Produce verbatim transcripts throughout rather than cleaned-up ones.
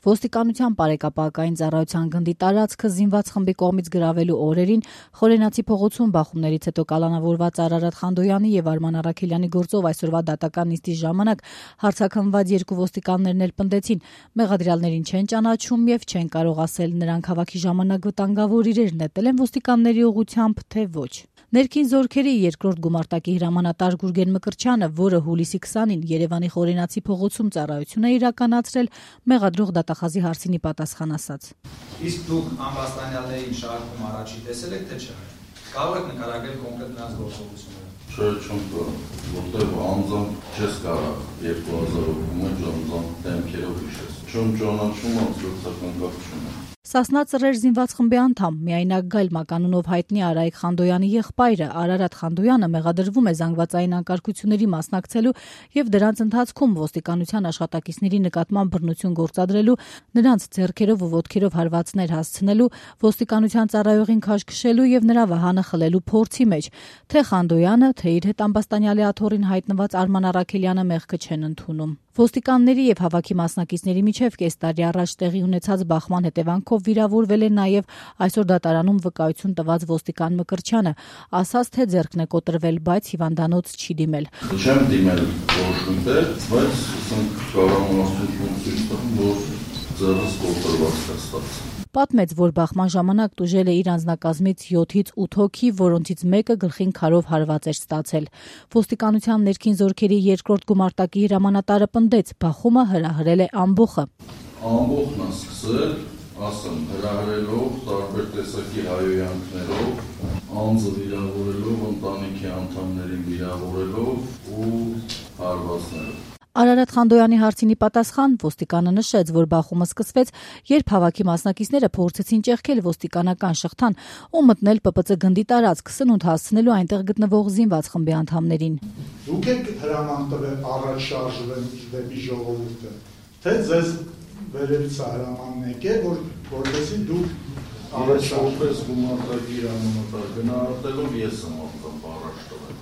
Ոստիկանության բարեկապակային ծառայության գնդի տարածքը զինված խմբի կողմից գրավելու օրերին Խորենացի փողոցում բախումներից հետո կալանավորված Արարատ Խանդոյանի եւ Արման Առաքելյանի գործով այսօրվա դատական նիստի ժամանակ հարձակված երկու ոստիկաններն էլ պնդեցին, մեղադրյալներին չեն ճանաչում եւ չեն կարող ասել նրանք հավաքի ժամանակ վտանգավոր իրեր նետել են ոստիկանների ուղղությամբ, թե ոչ։ Ներքին զորքերի երկրորդ գումարտակի հրամանատար Գուրգեն Մկրտչյանը, որը հուլիսի քսանին Երևանի Խորենացի փողոցում ծառայություն է իրականացրել, մեղադրող դատախազի հարցին ի պատասխան ասաց. Իսկ դուք ամբաստանյալների շարքում առաջի տեսել եք, թե չէ։ Կարող եք նկարագրել կոնկրետ նրանց գործողությունները։ Չէ, չեմ կարող, որտեղ անձամբ չես կարող երկու հազար հոգու անձամբ դեմքերով հիշես։ Չեմ ճանաչում անձրոցական կապությունը։ Սասնա Ծռեր զինված խմբի անդամ, միայնակ Գայլ մականունով հայտնի Արայիկ Խանդոյանի եղբայրը Արարատ Խանդոյանը մեղադրվում է զանգվածային անկարգությունների մասնակցելու եւ դրանց ընթացքում ոստիկանության աշխատակիցների նկատմամբ բռնություն գործադրելու, նրանց ձեռքերով ու ոտքերով հարվածներ հասցնելու, ոստիկանության ծառայողին քաշքշելու եւ նրա վահանը խլելու փորձի մեջ, թե Խանդոյանը, թե իր հետ ամբաստանյալի աթոռին հայտնված Արման Առաքելյանը մեղքը չեն ընդունում։ Ոստիկանների եւ հավաքի մասնակիցների միջև կես տարի առաջ տեղի ունեցած բախման հետևանքով վիրավորվել է նաեւ այսօր դատարանում վկայություն տված ոստիկան Մկրտչյանը, ասաց, թե ձեռքն է կոտրվել, բայց հիվանդանոց չի դիմել։ Չեմ դիմել որոշումներ, բայց ասենք կարողանացություն ցույց տամ, որ ձեռս կոտրված է ստացել։ Պատմեց, որ բախման ժամանակ տուժել է իր անձնակազմից յոթից ութ հոգի, որոնցից մեկը գլխին քարով հարված էր ստացել։ Ոստիկանության ներքին զորքերի երկրորդ գումարտակի հրամանատարը պնդեց, բախումը հրահրել է ամբոխը։ Ամբոխն է սկսել, ասեմ, հրահրելով, տարբեր տեսակի հայոյանքներով, անձը վիրավորելով, ընտանիքի անդամներին վիրավորելով ու հարվածներով։ Արարատ Խանդոյանի հարցին ի պատասխան ոստիկանը նշեց, որ բախումը սկսվեց, երբ հավաքի մասնակիցները փորձեցին ճեղքել ոստիկանական շղթան ու մտնել Պ Պ Ծ գնդի տարածք, սնունդ հասցնելու այնտեղ գտնվող զինված խմբի անդամներին։ Դուք եք հրաման տվել առաջ շարժվել դեպի ժողովուրդը, թե ձեզ վերևից հրամանն եկել, որ որպեսզի դուք առաջ որպես գումարտակի հրամանատար գնահատելով ես եմ անձամբ առաջ տվել։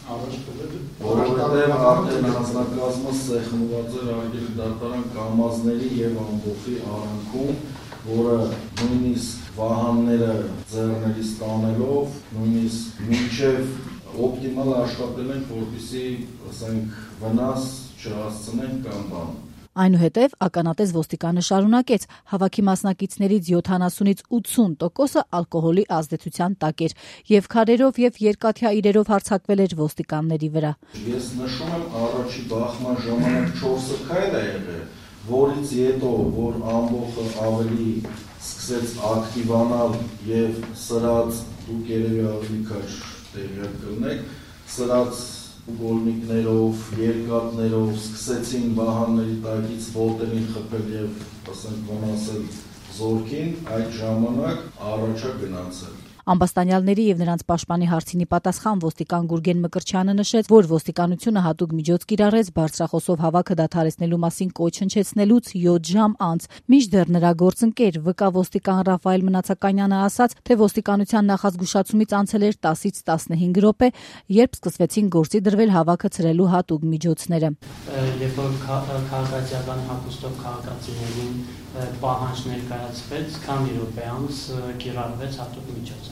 Որովհետև արդեն անձնակազմը սեղմված էր արգելի դատարան կամազների եւ ամբոխի արանքում, որը նույնիսկ վահանները ձեռներից տանելով, նույնիսկ մինչև օպտիմալ աշխատել ենք, որպեսզի, ասենք, վնաս չհասցնենք կամ բան։ Այնուհետև ականատես ոստիկանը շարունակեց, հավաքի մասնակիցներից յոթանասունից ութսուն տոկոսը ալկոհոլի ազդեցության տակ էր եւ քարերով եւ երկաթյա իրերով հարձակվել էր ոստիկանների վրա։ Ես նշում եմ առաջի բախման ժամանակ չորս քայլ է եղել, որից հետո որ ամբողը ավելի սկսեց ակտիվանալ եւ սրած դուք երևի ավելի քիչ տեղյակ կլինեք, սրած գոլնիկներով, երկաթներով սկսեցին վահանների տակից ոտերին խփել եւ, ասենք, վնասել զորքին, այդ ժամանակ առաջա գնացել։ Ամբաստանյալների եւ նրանց պաշտպանի հարցին ի պատասխան ոստիկան Գուրգեն Մկրտչյանը նշեց, որ ոստիկանությունը հատուկ միջոց կիրառեց բարձրախոսով հավաքը դադարեցնելու մասին կոչ հնչեցնելուց յոթ ժամ անց։ Մինչդեռ նրա գործընկեր վկա ոստիկան Ռաֆայել Մնացականյանը ասաց, թե ոստիկանության նախազգուշացումից անցել էր տասից տասնհինգ րոպե, երբ սկսվեցին գործի դրվել հավաքը ցրելու հատուկ միջոցները։ Երբ որ քաղաքացիական հագուստով քաղաքացիներին պահանջ ներկայացվեց, քանի րոպե անց կիրառվեց հատուկ միջոց։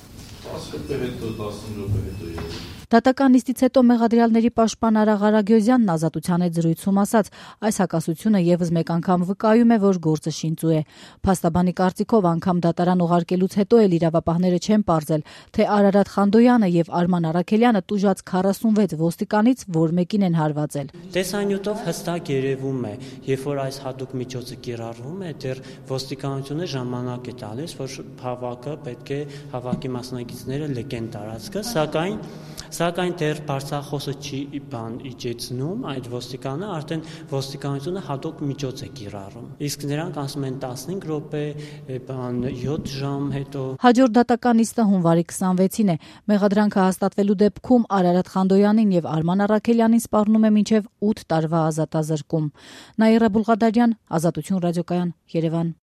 տասը հետո տասը րոպե հետո Դատական նիստից հետո մեղադրյալների պաշտպան Արա Ղարագյոզյանն Ազատության հետ զրույցում ասաց, այս հակասությունը եւս մեկ անգամ վկայում է, որ գործը շինծու է։ Փաստաբանի կարծիքով անգամ դատարան ուղարկելուց հետո էլ իրավապահները չեն պարզել, թե Արարատ Խանդոյանը եւ Արման Առաքելյանը տուժած քառասունվեց ոստիկանից որ մեկին են հարվածել։ Տեսանյութով հստակ երևում է, երբ որ այս հատուկ միջոցը կիրառվում է, դեռ ոստիկանությունը ժամանակ է տալիս, որ հավաքը պետք է հավաքի մասնակիցները լքեն տարածքը, սակայն Սակայն դեռ բարձրախոսը չի բան իջեցնում, այդ ոստիկանը արդեն ոստիկանությունը հատուկ միջոց է կիրառում։ Իսկ նրանք ասում են տասնհինգ րոպե, բան յոթ ժամ հետո։ Հաջորդ դատական նիստը հունվարի քսանվեցին է։ Մեղադրանքը հաստատվելու դեպքում Արարատ Խանդոյանին եւ Արման Առաքելյանին սպառնում է մինչեւ ութ տարվա ազատազրկում։ Նաիրա Բուլղադարյան, Ազատություն ռադիոկայան, Երևան։